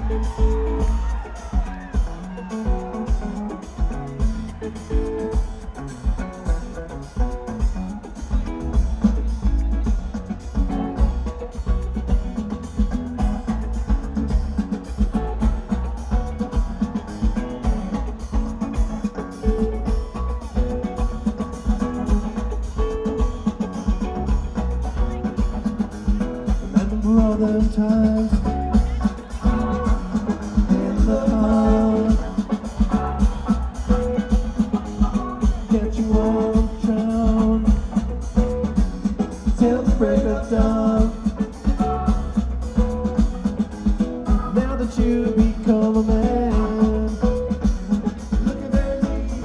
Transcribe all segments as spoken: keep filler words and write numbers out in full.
All them times in the park, get you all drowned till the break of dawn. Now that you become a man, look at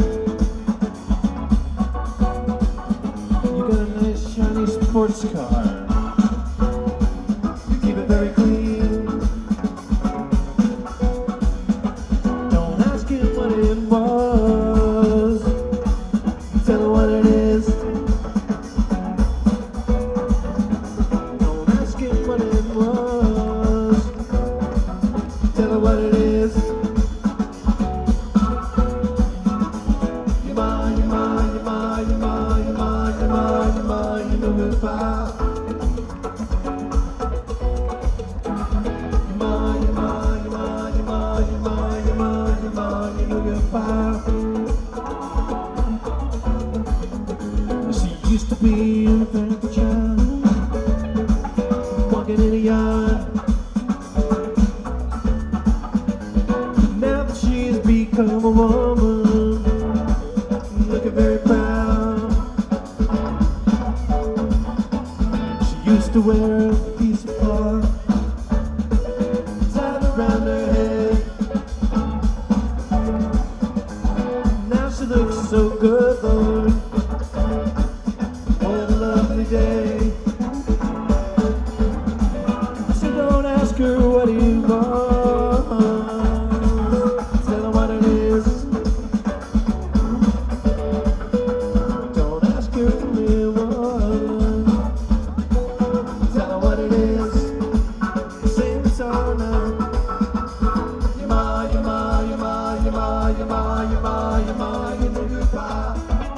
me. You got a nice shiny sports car. Very clean. Don't ask him what it was. Tell her what it is. Don't ask him what it was. Tell her what it is. You're mine, you're mine, you're mine, you're mine, you're mine, you're mine, you're mine, you're no good pal. She used to be a very good child, walking in a yard. Now that she's become a woman, looking very proud. She used to wear a piece of cloth tied around her head. Now she looks so good, Lord. What a lovely day. So don't ask her what you want. Tell her what it is. Don't ask her who it was. Tell her what it is. Sing the song now. You're mine, you're mine, you're mine, you're mine, you're mine, you're mine, you're mine, you're no goodbye.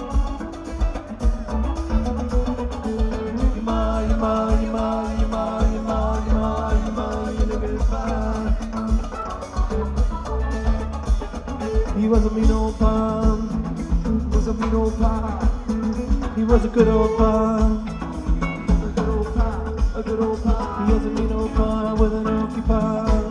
You're mine, you're mine, you're mine, you're mine, you're mine, you're mine, you're mine, you're no goodbye. He was a mean old pal. He was a mean old pal. He was a good old pal. A good old pal, a good old pal. He was a mean old pal with an oaky pal.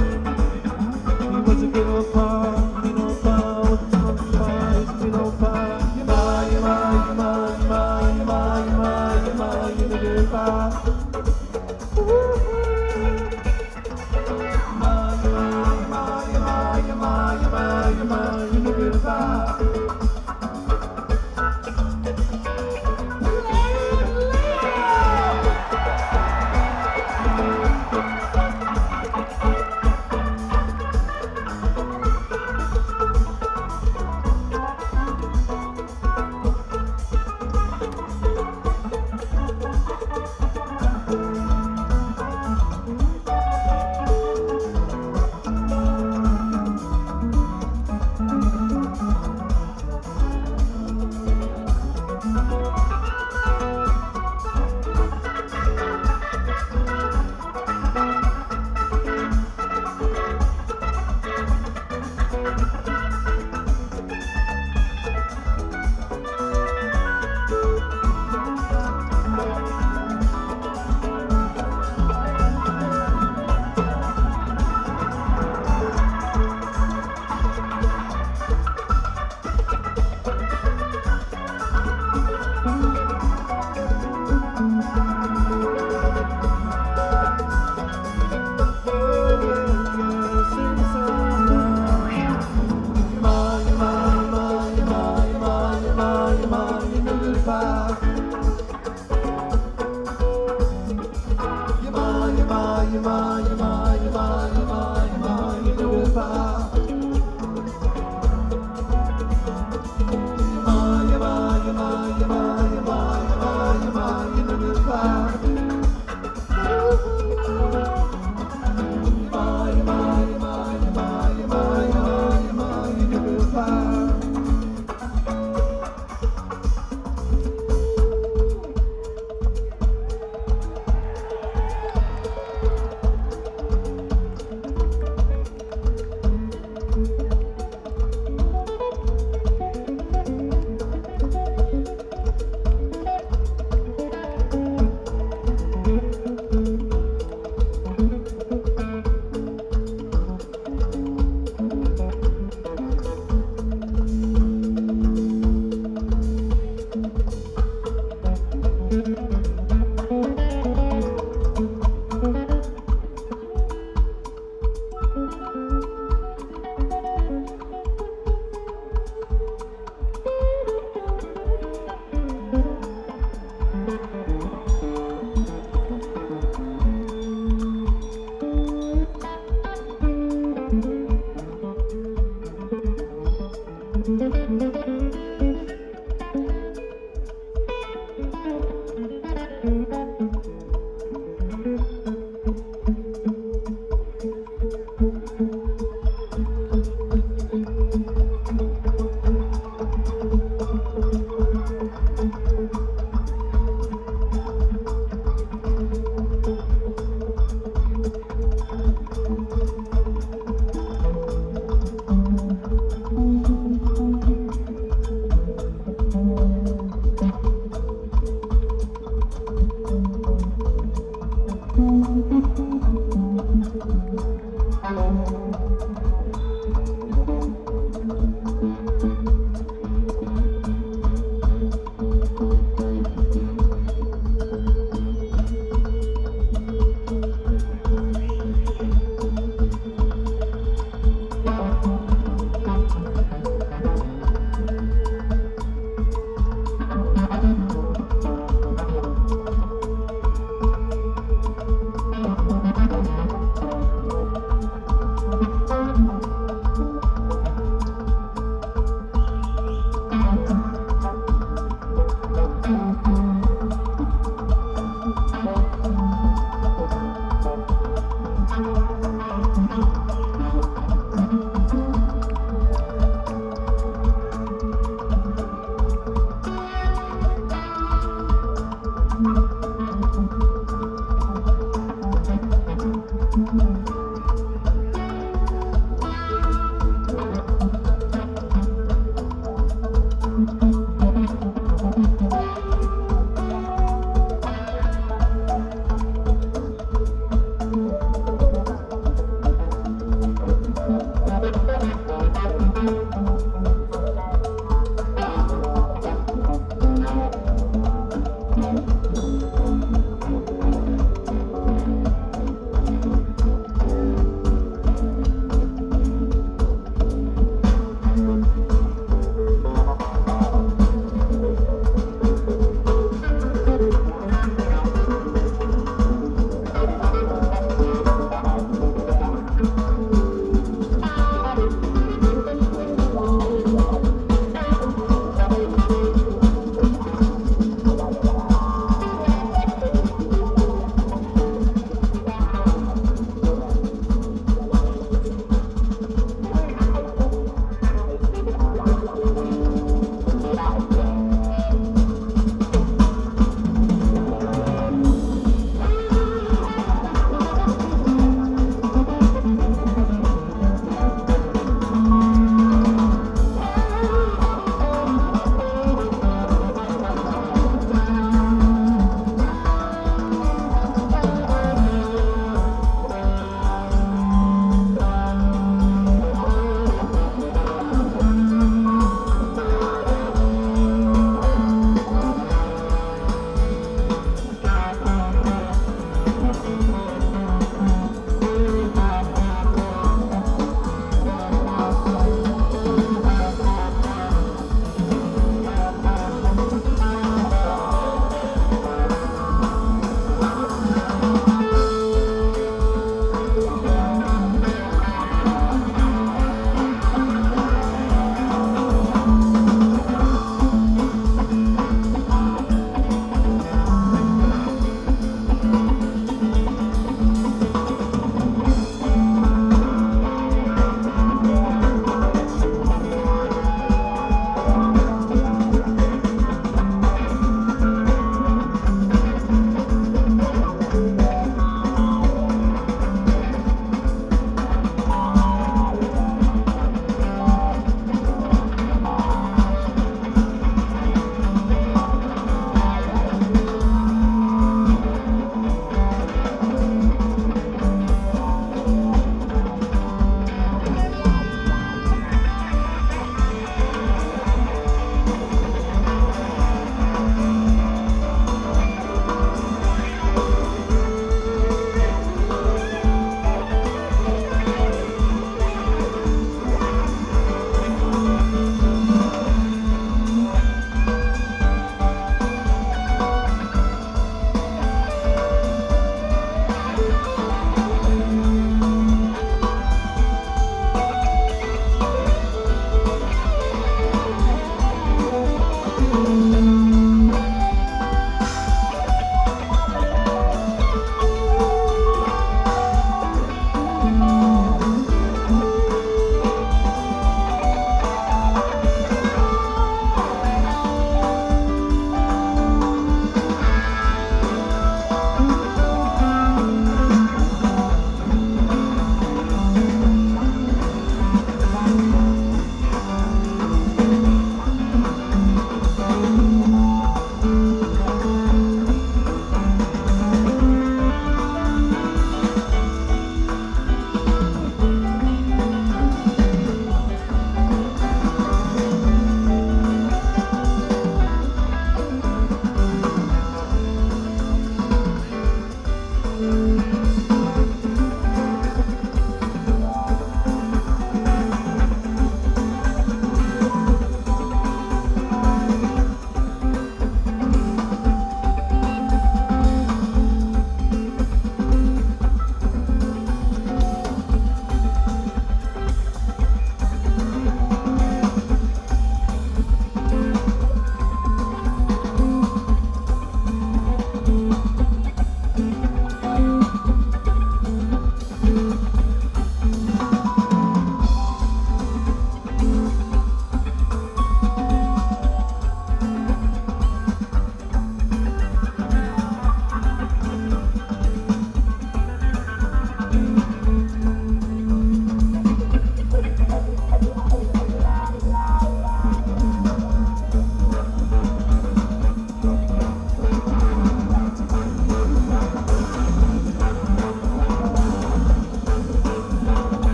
He was a good old pal, mean old pal with a funky pal. He's a mean old pal. You're mine, you're mine, you're mine, you're mine, you're mine, you're mine, you're mine, you're the good pal. Bye.